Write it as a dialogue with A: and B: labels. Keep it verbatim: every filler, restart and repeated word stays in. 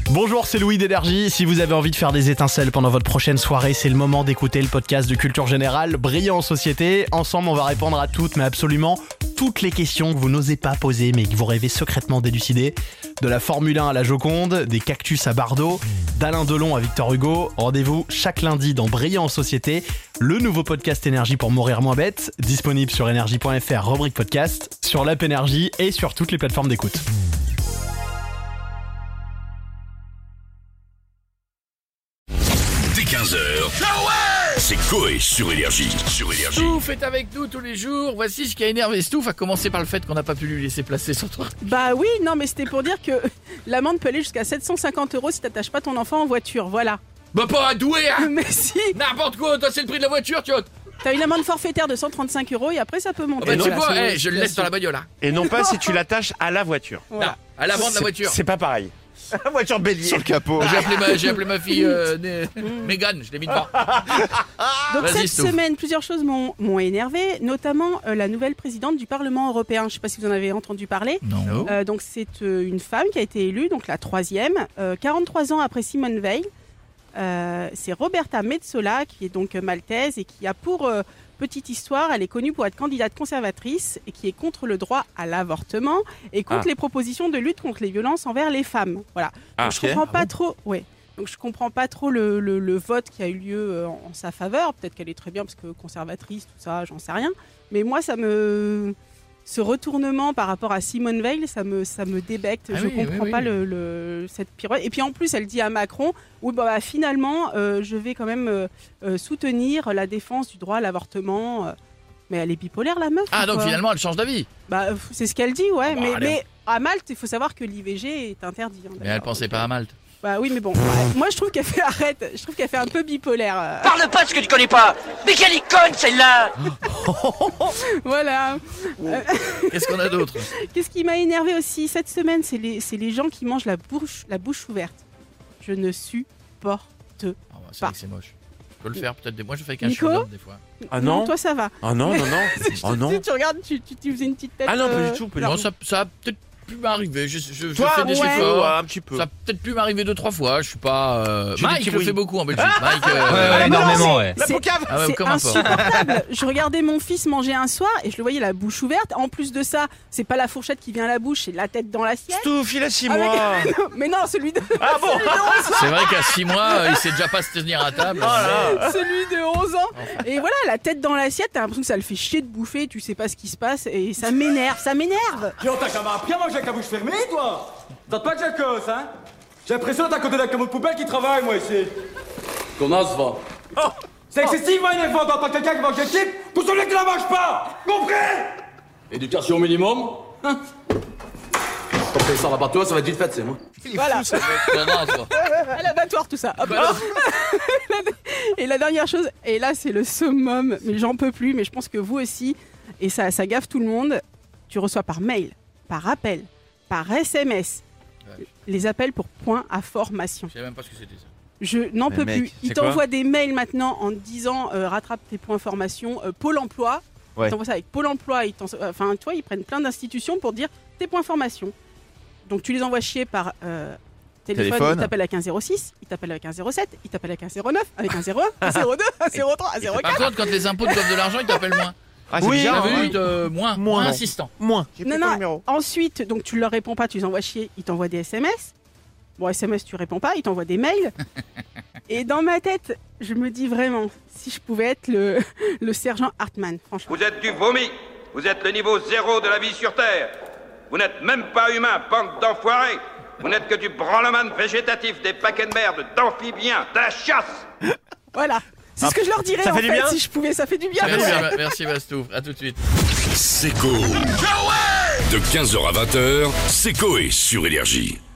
A: Bonjour, c'est Louis d'Énergie. Si vous avez envie de faire des étincelles pendant votre prochaine soirée, c'est le moment d'écouter le podcast de Culture Générale, Brillant en Société. Ensemble, on va répondre à toutes, mais absolument toutes les questions que vous n'osez pas poser, mais que vous rêvez secrètement d'élucider. De la Formule un à la Joconde, des cactus à Bardot, d'Alain Delon à Victor Hugo. Rendez-vous chaque lundi dans Brillant en Société, le nouveau podcast Énergie pour mourir moins bête, disponible sur énergie point f r, rubrique podcast, sur l'app Énergie et sur toutes les plateformes d'écoute.
B: quinze heures, c'est Coé sur Énergie. Sur Énergie.
C: Stouff est avec nous tous les jours. Voici ce qui a énervé Stouff, à commencer par le fait qu'on n'a pas pu lui laisser placer son truc.
D: Bah oui, non mais c'était pour dire que l'amende peut aller jusqu'à sept cent cinquante euros si t'attaches pas ton enfant en voiture, voilà.
C: Bah pas à doué, hein.
D: Mais si.
C: N'importe quoi, toi c'est le prix de la voiture, tu vois.
D: T'as une amende forfaitaire de cent trente-cinq euros et après ça peut monter.
C: Oh bah, tu
D: Voilà,
C: vois,
D: c'est-
C: hey, je le laisse dans la bagnole là.
E: Et non pas si tu l'attaches à la voiture.
D: Voilà.
C: Non, à l'avant de la voiture.
E: C'est pas pareil. La voiture bélier.
F: Sur le capot.
C: J'ai appelé ma, j'ai appelé ma fille euh, né- Mégane, je l'ai mis devant.
D: Donc
C: Vas-y,
D: cette
C: Stouff.
D: semaine, plusieurs choses m'ont, m'ont énervé, notamment euh, la nouvelle présidente du Parlement européen. Je sais pas si vous en avez entendu parler.
C: Non.
D: Euh, donc c'est euh, une femme qui a été élue, donc la troisième, euh, quarante-trois ans après Simone Veil. Euh, c'est Roberta Metsola qui est donc maltaise et qui a pour euh, petite histoire, elle est connue pour être candidate conservatrice et qui est contre le droit à l'avortement et contre
E: Ah.
D: les propositions de lutte contre les violences envers les femmes. Voilà.
E: Ah,
D: Donc, je
E: ok.
D: comprends
E: Ah
D: pas
E: bon
D: trop. Ouais. Donc je comprends pas trop le, le- le vote qui a eu lieu euh, en, en sa faveur. Peut-être qu'elle est très bien parce que conservatrice, tout ça, j'en sais rien. Mais moi, ça me ce retournement par rapport à Simone Veil, ça me ça me débecte.
C: Ah
D: je
C: oui,
D: comprends
C: oui,
D: pas
C: oui.
D: le, le- cette pirouette. Et puis en plus, elle dit à Macron, oui, bah, bah, finalement, euh, je vais quand même euh, euh, soutenir la défense du droit à l'avortement. euh. Mais elle est bipolaire, la meuf.
C: Ah
D: ou
C: donc
D: quoi
C: finalement elle change d'avis.
D: Bah, euh, c'est ce qu'elle dit, ouais.
C: Ah bah,
D: mais,
C: allez.
D: mais à Malte, il faut savoir que l'I V G est interdit. hein,
C: Mais elle
D: d'accord.
C: pensait pas à Malte.
D: Bah oui, mais bon. ouais. Moi, je trouve qu'elle fait arrête. Je trouve qu'elle fait un peu bipolaire. euh.
G: Parle pas de ce que tu connais pas. Mais quelle icône celle-là.
D: Voilà.
C: Qu'est-ce qu'on a d'autre?
D: Qu'est-ce qui m'a énervé aussi cette semaine, c'est les, c'est les gens qui mangent la bouche, la bouche ouverte. Je ne supporte.
C: Ah bah, c'est
D: Pas.
C: vrai que c'est moche. Je peux le faire peut-être des moi je fais qu'un
D: Nico
C: chewing-gum des fois.
E: Ah non.
D: toi ça va.
E: Ah non, non, non. Oh non.
D: Tu, tu regardes, tu, tu, tu faisais une petite tête.
E: Ah non, pas
D: euh,
E: du tout, pas du
C: Non,
E: tout.
C: ça, ça a peut-être pu m'arriver. Je, je, je
E: Toi,
C: fais des
D: ouais.
C: efforts.
E: Ouais, un petit peu.
C: Ça a peut-être pu m'arriver deux trois fois. Je suis pas. Euh...
E: J'ai des
C: Mike
E: petits
C: le
E: bruits.
C: fait beaucoup en Belgique. Mike. euh,
A: Ouais,
D: Ah,
A: ouais,
D: mais
A: énormément,
D: non,
A: ouais.
E: La
D: c'est-
E: boucave.
C: Ah ouais,
D: C'est
C: comme un porc.
D: insupportable. Je regardais mon fils manger un soir et je le voyais la bouche ouverte. En plus de ça, c'est pas la fourchette qui vient à la bouche, c'est la tête dans l'assiette.
E: Stouff, il a six
D: Avec-
E: mois.
D: Mais non, celui de,
E: Ah bon.
C: C'est vrai qu'à six mois, euh, il sait déjà pas se tenir à table.
D: celui de onze ans. Et voilà, la tête dans l'assiette, t'as l'impression que ça le fait chier de bouffer, tu sais pas ce qui se passe et ça m'énerve, ça m'énerve.
H: Yo, t'as qu'à m'apprendre à manger avec la bouche fermée, toi. T'as pas que j'ai cause, hein. J'ai l'impression d'être à côté d'un camion de poubelle qui travaille, moi, ici. Ton as va.
E: Oh.
H: C'est excessivement énervant d'entendre quelqu'un qui mange l'équipe pour celui qui la mange pas. Compris? Éducation minimum. Hein? Quand tu sors l'abattoir, ça va être vite fait, c'est moi.
D: Voilà,
C: Non, non, toi.
D: à l'abattoir tout ça. Hop.
C: Voilà.
D: Et la dernière chose, et là c'est le summum, mais j'en peux plus, mais je pense que vous aussi, et ça, ça gaffe tout le monde, tu reçois par mail, par appel, par S M S,
C: Ouais.
D: les appels pour points à formation.
C: Je savais même pas ce que c'était ça.
D: Je n'en
E: Mais
D: peux
E: mec,
D: plus. Ils
E: c'est quoi
D: t'envoient des mails maintenant en te disant euh, rattrape tes points formation, euh, Pôle emploi.
E: Ouais.
D: Ils t'envoient ça avec Pôle emploi. Ils t'en- enfin, tu vois, ils prennent plein d'institutions pour dire tes points formation. Donc tu les envoies chier par euh, téléphone.
F: Téléphone.
D: Ils t'appellent avec un zéro six, ils t'appellent avec un zéro sept, ils t'appellent avec un zéro neuf, avec un zéro un, un zéro deux, un zéro trois, un zéro
C: Par
D: quatre.
C: contre, quand les impôts te doivent de l'argent, ils t'appellent moins.
E: Ah, c'est
F: Oui,
E: bizarre.
C: T'as
F: hein,
C: vu,
F: ouais.
C: ils te- moins, moins
F: Moins.
C: insistant.
F: Moins.
E: J'ai
D: Non,
E: plus ton
D: non.
E: numéro.
D: Ensuite, donc tu leur réponds pas, tu les envoies chier, ils t'envoient des S M S. Bon, S M S, tu réponds pas, ils t'envoient des mails. Et dans ma tête, je me dis vraiment, si je pouvais être le, le sergent Hartmann, franchement.
I: Vous êtes du vomi. Vous êtes le niveau zéro de la vie sur Terre. Vous n'êtes même pas humain, bande d'enfoirés. Vous n'êtes que du branleman végétatif, des paquets de merde, d'amphibiens, de la chasse.
D: Voilà. C'est ce que je leur dirais
E: ça
D: en
E: fait du
D: fait,
E: bien
D: si je pouvais, ça fait du bien.
C: Merci, ma- merci Bastouf. À tout de suite.
B: C'est Coé. De quinze heures à vingt heures, c'est Coé sur Énergie.